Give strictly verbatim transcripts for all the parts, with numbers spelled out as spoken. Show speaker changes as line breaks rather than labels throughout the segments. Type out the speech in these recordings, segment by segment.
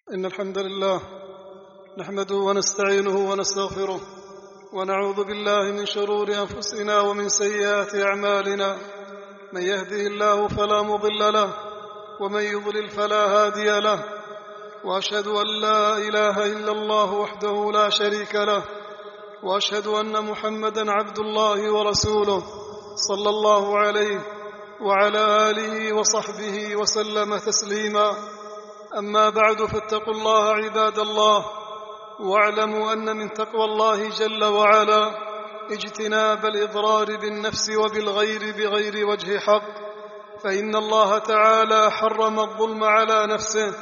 إن الحمد لله نحمده ونستعينه ونستغفره ونعوذ بالله من شرور أنفسنا ومن سيئات أعمالنا. من يهده الله فلا مضل له ومن يضلل فلا هادي له، وأشهد أن لا إله إلا الله وحده لا شريك له، وأشهد أن محمدا عبد الله ورسوله صلى الله عليه وعلى آله وصحبه وسلم تسليما. أما بعد، فاتقوا الله عباد الله، واعلموا أن من تقوى الله جل وعلا اجتناب الإضرار بالنفس وبالغير بغير وجه حق، فإن الله تعالى حرم الظلم على نفسه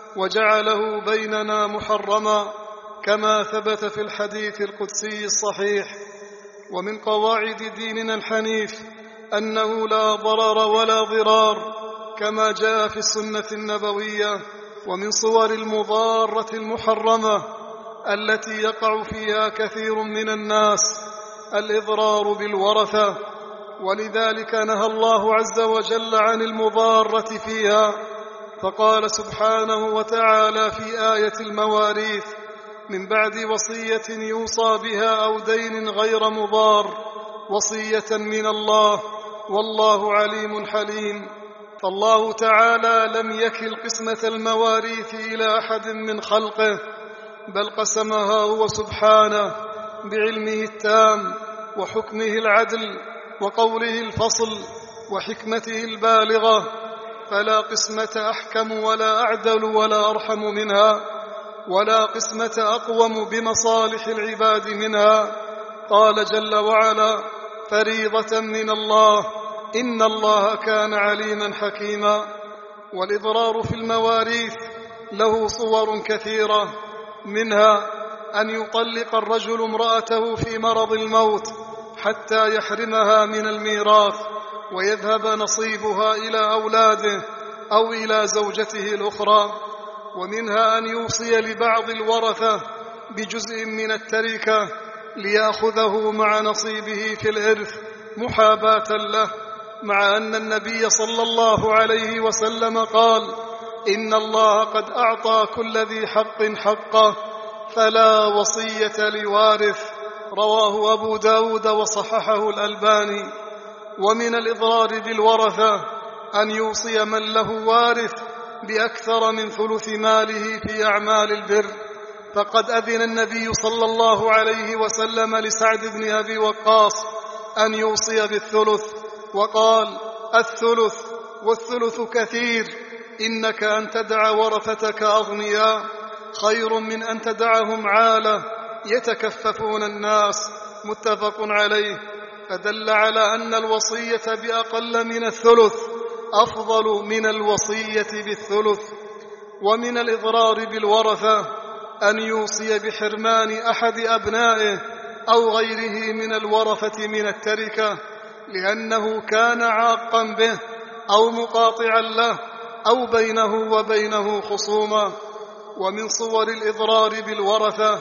وجعله بيننا محرما، كما ثبت في الحديث القدسي الصحيح. ومن قواعد ديننا الحنيف أنه لا ضرر ولا ضرار، كما جاء في السنة النبوية. ومن صور المضارة المحرمة التي يقع فيها كثير من الناس الإضرار بالورثة، ولذلك نهى الله عز وجل عن المضارة فيها، فقال سبحانه وتعالى في آية المواريث: من بعد وصية يوصى بها أو دين غير مضار، وصية من الله، والله عليم حليم. فالله تعالى لم يكل قسمة المواريث إلى أحد من خلقه، بل قسمها هو سبحانه بعلمه التام وحكمه العدل وقوله الفصل وحكمته البالغة، فلا قسمة أحكم ولا أعدل ولا أرحم منها، ولا قسمة أقوم بمصالح العباد منها. قال جل وعلا: فريضة من الله، إن الله كان عليما حكيما. والإضرار في المواريث له صور كثيرة، منها أن يطلق الرجل امرأته في مرض الموت حتى يحرمها من الميراث ويذهب نصيبها إلى أولاده أو إلى زوجته الأخرى. ومنها أن يوصي لبعض الورثة بجزء من التركة ليأخذه مع نصيبه في الإرث محاباة له، مع أن النبي صلى الله عليه وسلم قال: إن الله قد أعطى كل ذي حق حقه، فلا وصية لوارث. رواه أبو داود وصححه الألباني. ومن الإضرار بالورثة أن يوصي من له وارث بأكثر من ثلث ماله في أعمال البر، فقد أذن النبي صلى الله عليه وسلم لسعد بن أبي وقاص أن يوصي بالثلث، وقال: الثلث والثلث كثير، إنك أن تدع ورثتك أغنياء خير من أن تدعهم عالة يتكففون الناس. متفق عليه. فدل على أن الوصية بأقل من الثلث أفضل من الوصية بالثلث. ومن الإضرار بالورثة أن يوصي بحرمان أحد أبنائه أو غيره من الورثة من التركة، لأنه كان عاقا به أو مقاطعا له أو بينه وبينه خصومة. ومن صور الإضرار بالورثة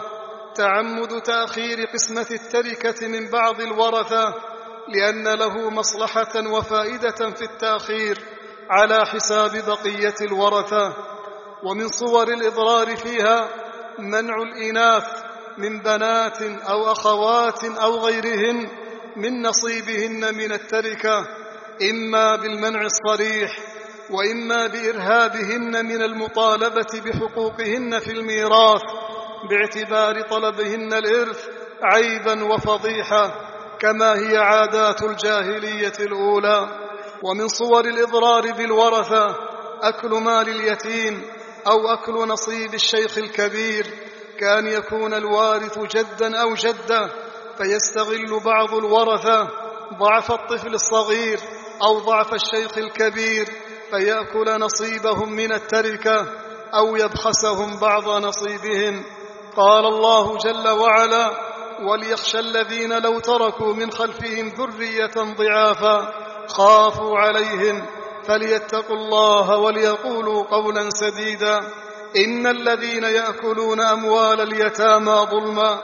تعمد تأخير قسمة التركة من بعض الورثة، لأن له مصلحة وفائدة في التأخير على حساب بقية الورثة. ومن صور الإضرار فيها منع الإناث من بنات أو أخوات أو غيرهن من نصيبهن من التركة، إما بالمنع الصريح وإما بإرهابهن من المطالبة بحقوقهن في الميراث، باعتبار طلبهن الإرث عيبا وفضيحة، كما هي عادات الجاهلية الأولى. ومن صور الإضرار بالورثة أكل مال اليتيم أو أكل نصيب الشيخ الكبير، كأن يكون الوارث جدا أو جدة، فيستغل بعض الورثة ضعف الطفل الصغير أو ضعف الشيخ الكبير فيأكل نصيبهم من التركة أو يبخسهم بعض نصيبهم. قال الله جل وعلا: وليخشى الذين لو تركوا من خلفهم ذرية ضعافا خافوا عليهم فليتقوا الله وليقولوا قولا سديدا. إن الذين يأكلون أموال اليتامى ظلما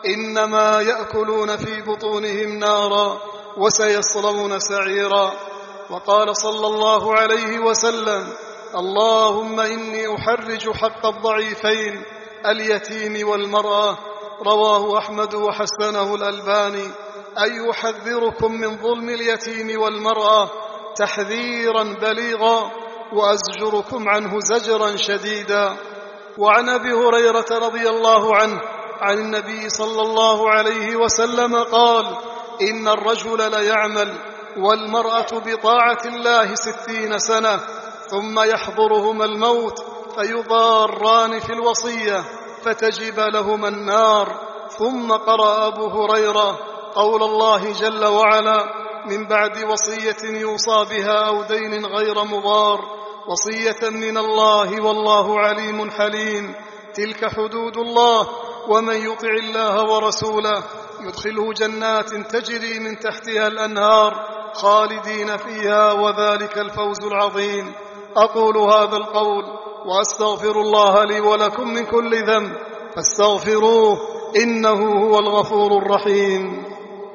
إنما يأكلون في بطونهم نارا وسيصلون سعيرا. وقال صلى الله عليه وسلم: اللهم إني أحرج حق الضعيفين اليتيم والمرأة. رواه أحمد وحسنه الألباني. أي يحذركم من ظلم اليتيم والمرأة تحذيرا بليغا، وأزجركم عنه زجرا شديدا. وعن أبي هريرة رضي الله عنه عن النبي صلى الله عليه وسلم قال: إن الرجل ليعمل والمرأة بطاعة الله ستين سنة ثم يحضرهما الموت فيضاران في الوصية فتجب لهما النار. ثم قرأ أبو هريرة قول الله جل وعلا: من بعد وصية يوصى بها أو دين غير مضار، وصية من الله والله عليم حليم. تلك حدود الله، ومن يطع الله ورسوله يدخله جنات تجري من تحتها الأنهار خالدين فيها، وذلك الفوز العظيم. أقول هذا القول وأستغفر الله لي ولكم من كل ذنب فاستغفروه إنه هو الغفور الرحيم.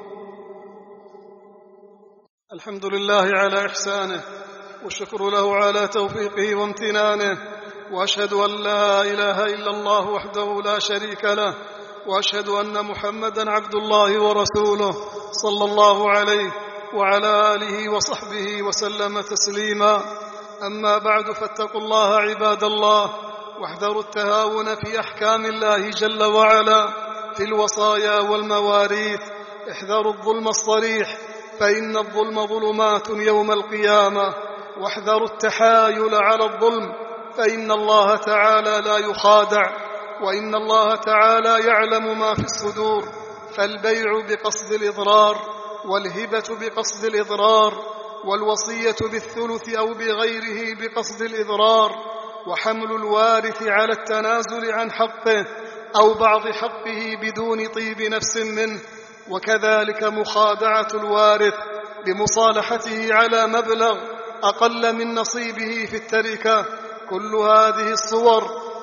الحمد لله على إحسانه، والشكر له على توفيقه وامتنانه، وأشهد أن لا إله إلا الله وحده لا شريك له، وأشهد أن محمدًا عبد الله ورسوله صلى الله عليه وعلى آله وصحبه وسلم تسليما. أما بعد، فاتقوا الله عباد الله، واحذروا التهاون في أحكام الله جل وعلا في الوصايا والمواريث. احذروا الظلم الصريح، فإن الظلم ظلمات يوم القيامة. واحذروا التحايل على الظلم، فإن الله تعالى لا يخادع، وإن الله تعالى يعلم ما في الصدور. فالبيع بقصد الإضرار، والهبة بقصد الإضرار، والوصية بالثلث أو بغيره بقصد الإضرار، وحمل الوارث على التنازل عن حقه أو بعض حقه بدون طيب نفس منه، وكذلك مخادعة الوارث بمصالحته على مبلغ أقل من نصيبه في التركة. كل هذه الصور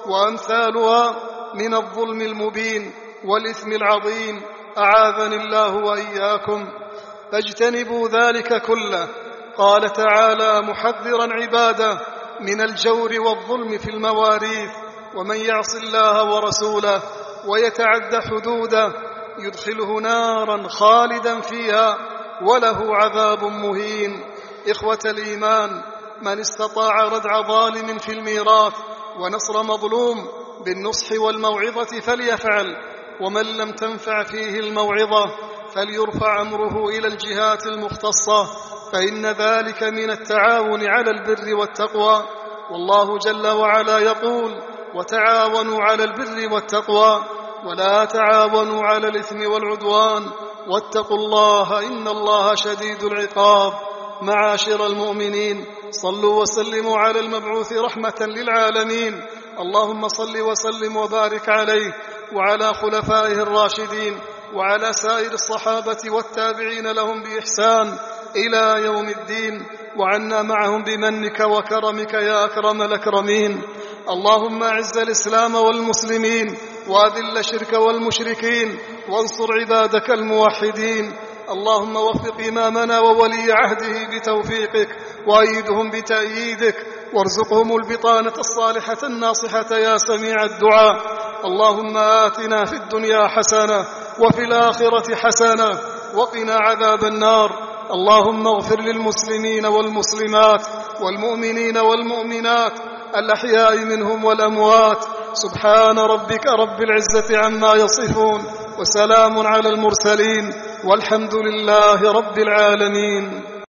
وأمثالها من الظلم المبين والإثم العظيم، أعاذني الله وإياكم. فاجتنبوا ذلك كله. قال تعالى محذرا عباده من الجور والظلم في المواريث: ومن يعص الله ورسوله ويتعد حدوده يدخله نارا خالدا فيها وله عذاب مهين. إخوة الإيمان، من استطاع ردع ظالم في الميراث ونصر مظلوم بالنصح والموعظة فليفعل، ومن لم تنفع فيه الموعظة فليرفع أمره إلى الجهات المختصة، فإن ذلك من التعاون على البر والتقوى. والله جل وعلا يقول: وتعاونوا على البر والتقوى ولا تعاونوا على الإثم والعدوان واتقوا الله إن الله شديد العقاب. معاشر المؤمنين، صلوا وسلموا على المبعوث رحمة للعالمين. اللهم صل وسلم وبارك عليه وعلى خلفائه الراشدين وعلى سائر الصحابة والتابعين لهم بإحسان إلى يوم الدين، وعنا معهم بمنك وكرمك يا أكرم الأكرمين. اللهم أعز الإسلام والمسلمين، وأذل الشرك والمشركين، وانصر عبادك الموحدين. اللهم وفق إمامنا وولي عهده بتوفيقك، وأيدهم بتأييدك، وارزقهم البطانة الصالحة الناصحة يا سميع الدعاء. اللهم آتنا في الدنيا حسنة وفي الآخرة حسنة وقنا عذاب النار. اللهم اغفر للمسلمين والمسلمات والمؤمنين والمؤمنات الأحياء منهم والأموات. سبحان ربك رب العزة عما يصفون، وسلام على المرسلين، والحمد لله رب العالمين.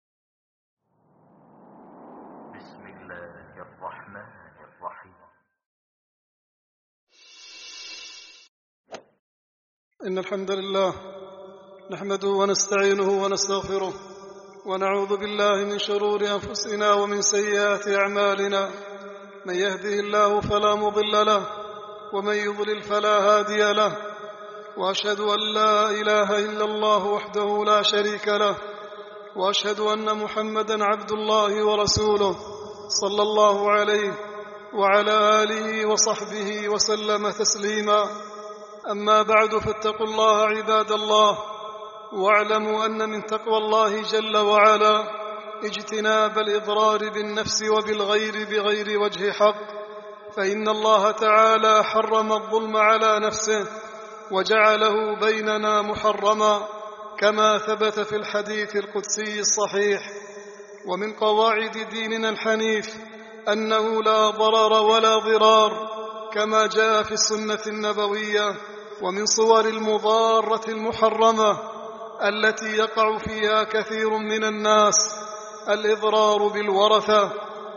بسم الله الرحمن الرحيم.
إن الحمد لله نحمده ونستعينه ونستغفره، ونعوذ بالله من شرور أنفسنا ومن سيئات أعمالنا. من يهده الله فلا مضل له، ومن يضلل فلا هادي له. وأشهد أن لا إله إلا الله وحده لا شريك له، وأشهد أن محمدًا عبد الله ورسوله صلى الله عليه وعلى آله وصحبه وسلم تسليما. أما بعد، فاتقوا الله عباد الله، واعلموا أن من تقوى الله جل وعلا اجتناب الإضرار بالنفس وبالغير بغير وجه حق، فإن الله تعالى حرم الظلم على نفسه وجعله بيننا محرما، كما ثبت في الحديث القدسي الصحيح. ومن قواعد ديننا الحنيف أنه لا ضرر ولا ضرار، كما جاء في السنة النبوية. ومن صور المضارة المحرمة التي يقع فيها كثير من الناس الإضرار بالورثة،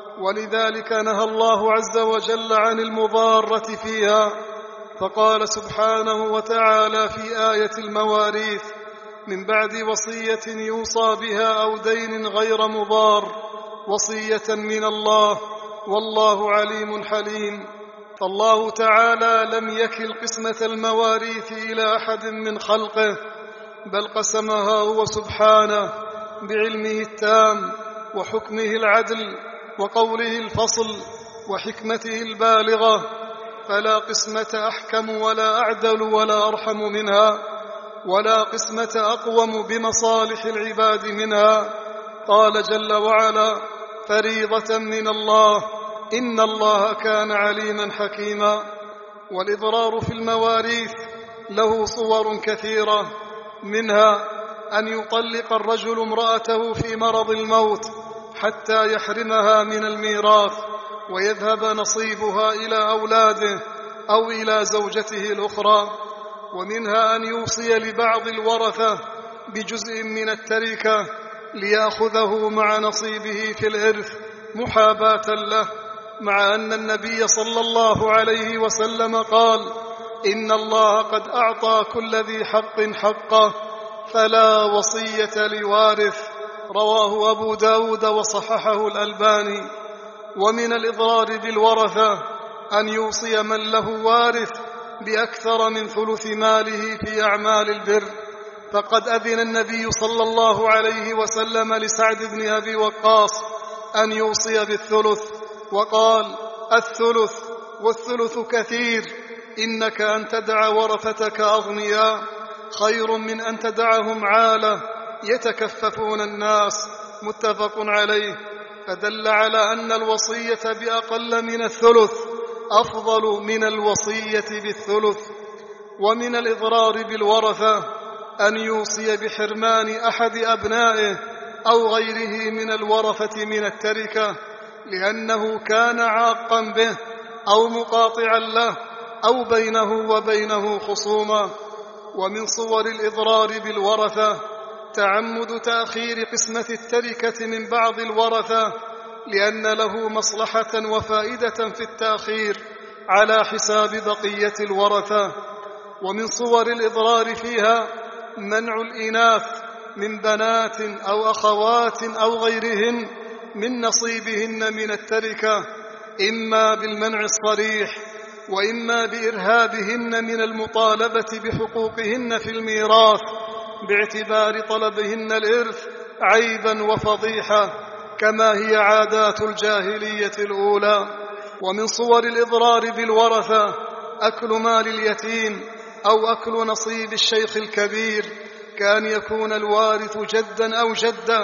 ولذلك نهى الله عز وجل عن المضارة فيها، فقال سبحانه وتعالى في آية المواريث: من بعد وصية يوصى بها أو دين غير مضار، وصية من الله، والله عليم حليم. فالله تعالى لم يكل قسمة المواريث إلى أحد من خلقه، بل قسمها هو سبحانه بعلمه التام وحكمه العدل وقوله الفصل وحكمته البالغة، فلا قسمة أحكم ولا أعدل ولا أرحم منها، ولا قسمة أقوم بمصالح العباد منها. قال جل وعلا: فريضة من الله، إن الله كان عليما حكيما. والإضرار في المواريث له صور كثيرة، منها أن يطلق الرجل امرأته في مرض الموت حتى يحرمها من الميراث ويذهب نصيبها إلى أولاده أو إلى زوجته الأخرى. ومنها أن يوصي لبعض الورثة بجزء من التركة ليأخذه مع نصيبه في الإرث محاباة له، مع أن النبي صلى الله عليه وسلم قال: إن الله قد أعطى كل ذي حق حقه، فلا وصية لوارث. رواه أبو داود وصححه الألباني. ومن الإضرار بالورثة أن يوصي من له وارث بأكثر من ثلث ماله في أعمال البر، فقد أذن النبي صلى الله عليه وسلم لسعد بن أبي وقاص أن يوصي بالثلث، وقال: الثلث والثلث كثير، إنك أن تدع ورثتك أغنياء خير من أن تدعهم عالة يتكففون الناس. متفق عليه. فدل على أن الوصية بأقل من الثلث أفضل من الوصية بالثلث. ومن الإضرار بالورثة أن يوصي بحرمان أحد أبنائه أو غيره من الورثة من التركة لأنه كان عاقا به أو مقاطعا له أو بينه وبينه خصومة. ومن صور الإضرار بالورثة تعمد تأخير قسمة التركة من بعض الورثة لأن له مصلحة وفائدة في التأخير على حساب بقية الورثة. ومن صور الإضرار فيها منع الإناث من بنات أو أخوات أو غيرهن من نصيبهن من التركة، إما بالمنع الصريح وإما بإرهابهن من المطالبة بحقوقهن في الميراث باعتبار طلبهن الإرث عيبا وفضيحة كما هي عادات الجاهلية الأولى. ومن صور الإضرار بالورثة أكل مال اليتيم أو أكل نصيب الشيخ الكبير، كأن يكون الوارث جدا أو جدة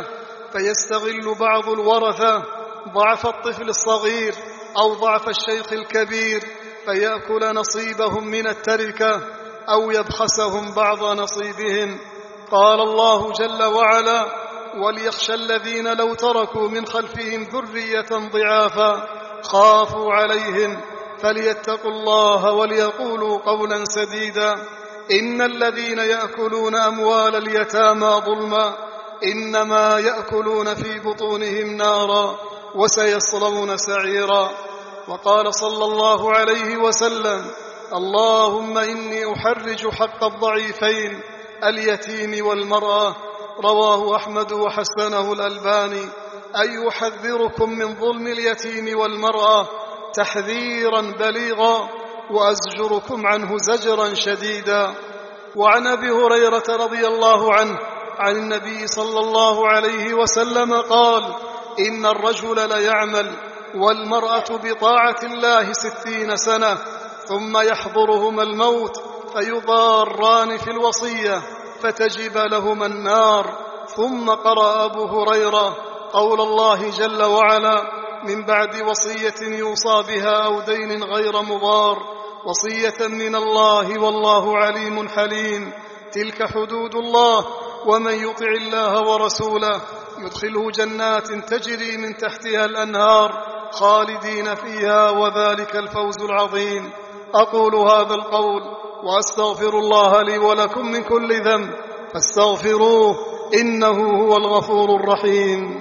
فيستغل بعض الورثة ضعف الطفل الصغير أو ضعف الشيخ الكبير فيأكل نصيبهم من التركة أو يبخسهم بعض نصيبهم. قال الله جل وعلا: وليخشى الذين لو تركوا من خلفهم ذرية ضعافا خافوا عليهم فليتقوا الله وليقولوا قولا سديدا إن الذين يأكلون أموال اليتامى ظلما إنما يأكلون في بطونهم نارا وسيصلون سعيرا. وقال صلى الله عليه وسلم: اللهم إني أحرج حق الضعيفين اليتيم والمرأة. رواه أحمد وحسنه الألباني. أي أحذركم من ظلم اليتيم والمرأة تحذيرا بليغا وأزجركم عنه زجرا شديدا. وعن أبي هريرة رضي الله عنه عن النبي صلى الله عليه وسلم قال: إن الرجل ليعمل والمرأة بطاعة الله ستين سنة ثم يحضرهما الموت فيضاران في الوصية فتجب لهما النار. ثم قرأ أبو هريرة: قول الله جل وعلا من بعد وصية يوصى بها أو دين غير مضار وصية من الله والله عليم حليم. تلك حدود الله، ومن يطع الله ورسوله يدخله جنات تجري من تحتها الأنهار خالدين فيها، وذلك الفوز العظيم. أقول هذا القول وأستغفر الله لي ولكم من كل ذنب فاستغفروه إنه هو الغفور الرحيم.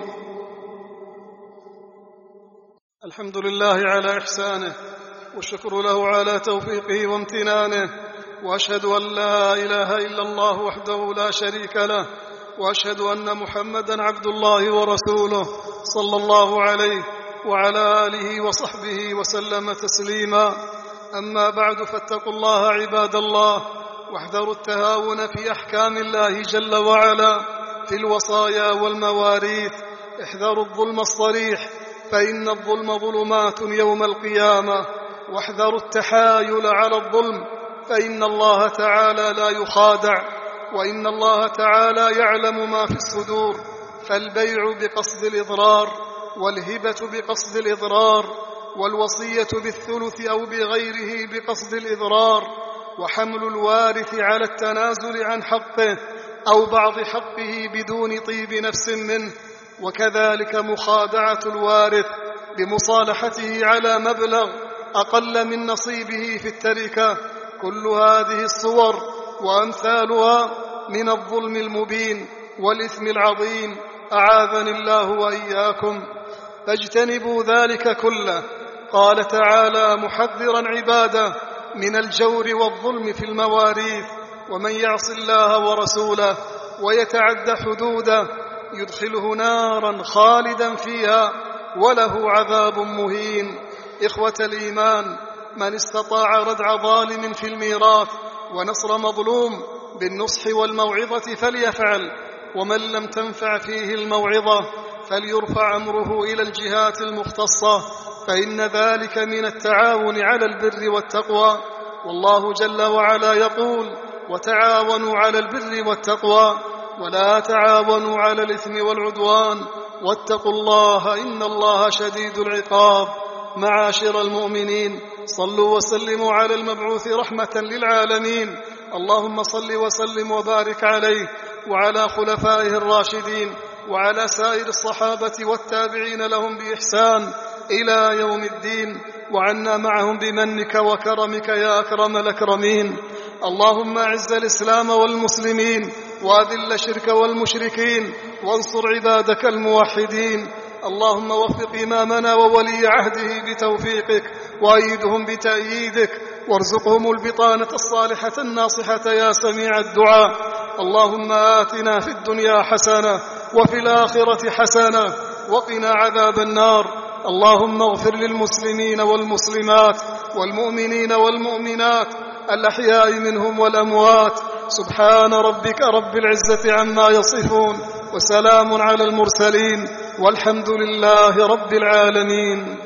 الحمد لله على إحسانه، والشكر له على توفيقه وامتنانه، وأشهد أن لا إله إلا الله وحده لا شريك له، وأشهد أن محمدًا عبد الله ورسوله صلى الله عليه وعلى آله وصحبه وسلم تسليما. أما بعد، فاتقوا الله عباد الله، واحذروا التهاون في أحكام الله جل وعلا في الوصايا والمواريث. احذروا الظلم الصريح، فإن الظلم ظلمات يوم القيامة، واحذروا التحايل على الظلم، فإن الله تعالى لا يخادع، وإن الله تعالى يعلم ما في الصدور. فالبيع بقصد الإضرار، والهبة بقصد الإضرار، والوصية بالثلث أو بغيره بقصد الإضرار، وحمل الوارث على التنازل عن حقه أو بعض حقه بدون طيب نفس منه، وكذلك مخادعة الوارث بمصالحته على مبلغ أقل من نصيبه في التركة. كل هذه الصور وأمثالها من الظلم المبين والإثم العظيم، أعاذني الله وإياكم، فاجتنبوا ذلك كله. قال تعالى محذرا عباده من الجور والظلم في المواريث: ومن يعص الله ورسوله ويتعد حدوده يدخله نارا خالدا فيها وله عذاب مهين. إخوة الإيمان، من استطاع ردع ظالم في الميراث ونصر مظلوم بالنصح والموعظة فليفعل، ومن لم تنفع فيه الموعظة فليرفع أمره إلى الجهات المختصة، فإن ذلك من التعاون على البر والتقوى. والله جل وعلا يقول: وتعاونوا على البر والتقوى ولا تعاونوا على الإثم والعدوان واتقوا الله إن الله شديد العقاب. معاشر المؤمنين، صلوا وسلموا على المبعوث رحمة للعالمين. اللهم صل وسلم وبارك عليه وعلى خلفائه الراشدين وعلى سائر الصحابة والتابعين لهم بإحسان إلى يوم الدين، وعنا معهم بمنك وكرمك يا أكرم الأكرمين. اللهم أعز الإسلام والمسلمين، وأذل الشرك والمشركين، وانصر عبادك الموحدين. اللهم وفق إمامنا وولي عهده بتوفيقك، وأيدهم بتأييدك، وارزقهم البطانة الصالحة الناصحة يا سميع الدعاء. اللهم آتنا في الدنيا حسنة وفي الآخرة حسنة وقنا عذاب النار. اللهم اغفر للمسلمين والمسلمات والمؤمنين والمؤمنات الأحياء منهم والأموات. سبحان ربك رب العزة عما يصفون، وسلام على المرسلين، والحمد لله رب العالمين.